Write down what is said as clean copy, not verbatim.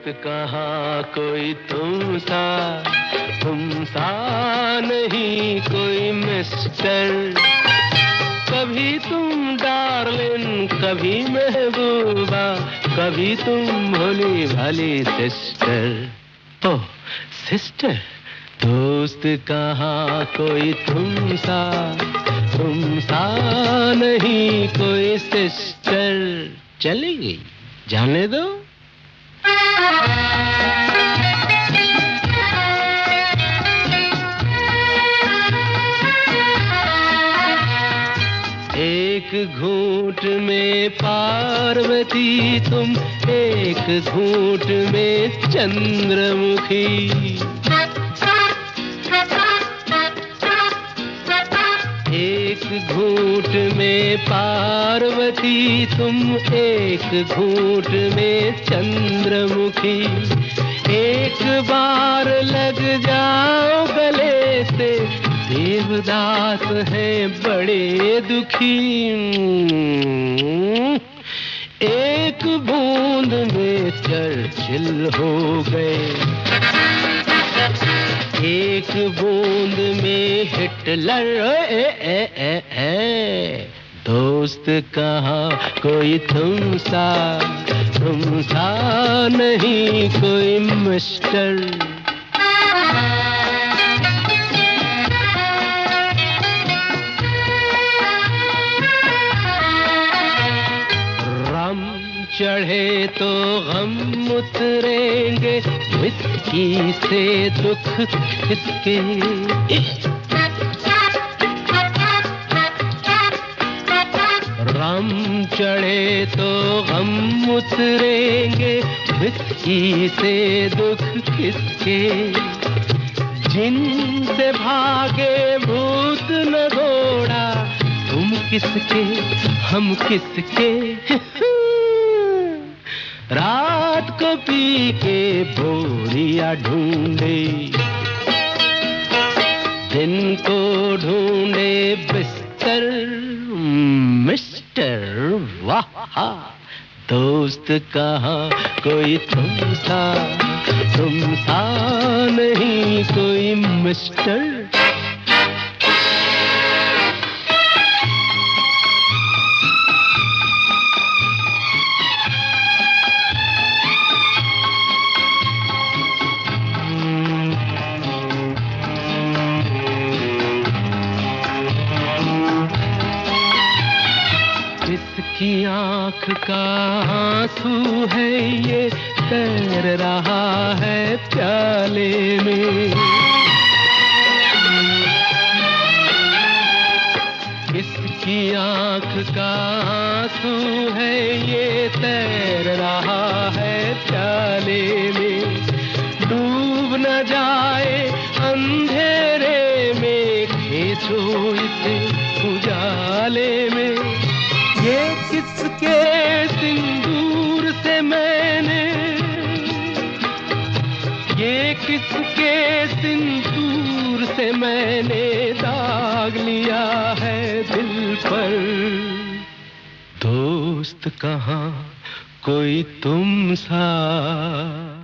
कहाँ कोई तुम सा नहीं कोई मिस्टर। कभी तुम डार्लिंग, कभी महबूबा, कभी तुम भोली भाली सिस्टर। ओह सिस्टर, दोस्त कहाँ कोई तुम सा नहीं कोई सिस्टर। चली गई, जाने दो। एक घूंट में पार्वती तुम, एक घूंट में चंद्रमुखी। एक घूंट में पार्वती तुम, एक घूंट में चंद्रमुखी। एक बार लग जाओ गले से, देवदास हैं बड़े दुखी। एक बूंद में चर्चिल हो गए, एक बूंद में हिटलर। दोस्त कहाँ कोई तुम सा नहीं कोई मिस्टर। रम चढ़े तो गम उतरेंगे, विस्की से दुख किसके। गम चढ़े तो गम उतरेंगे, विस्की से दुख किसके। जिनसे भागे भूत न घोड़ा, तुम किसके हम किसके। रात को पी के बोरिया ढूंढे, दिन को ढूंढे बिस्तर। मिस्टर वाह, दोस्त कहाँ कोई तुम सा नहीं कोई मिस्टर। किसकी आँख का आंसू है ये, तैर रहा है प्याले में। किसकी आँख का आंसू है ये, तैर रहा है प्याले में। डूब न जाए अंधेरे में, खींचो इसे उजाले में। ये किसके सिंदूर से मैंने, ये किसके सिंदूर से मैंने दाग लिया है दिल पर। दोस्त कहाँ कोई तुम सा